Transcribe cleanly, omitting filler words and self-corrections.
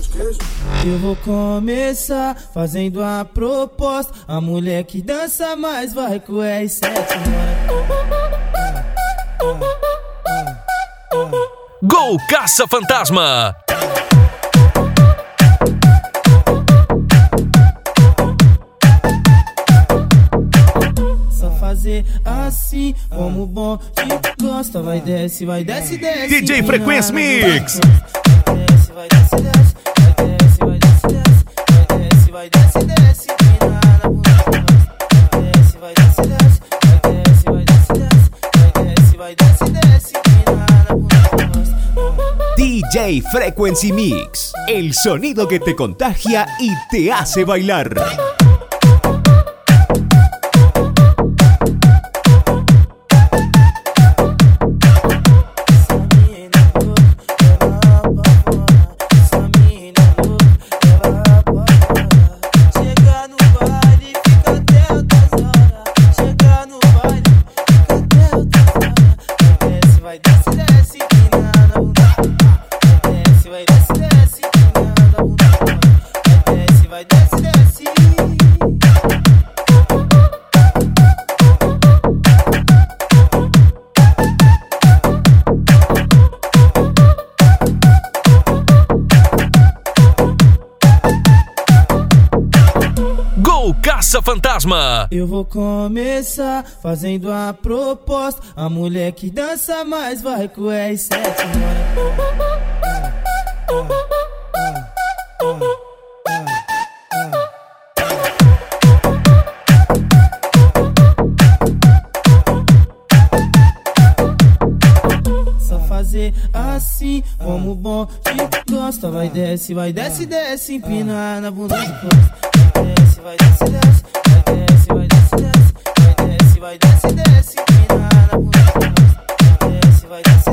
Eu vou começar fazendo a proposta. A mulher que dança mais vai com o R7. Gol Caça-Fantasma. Só fazer assim, como bom de gosta. Vai desce, desce. DJ Frequency Mix. Vai desce, desce. Vai desce, desce. Vai desce, desce. Na bunda desce, vai desce, desce. Vai desce, desce. Vai desce, desce. Na bunda DJ Frequency Mix, el sonido que te contagia y te hace bailar. Caça-Fantasma. Eu vou começar fazendo a proposta. A mulher que dança mais vai com o R7. Só fazer assim, como bom de gosta. Vai desce, desce. Empina na bunda de costa. Vai desce, desce. Vai desce, desce. Vai desce, desce. Empina na bunda de costa. Vai desce, desce.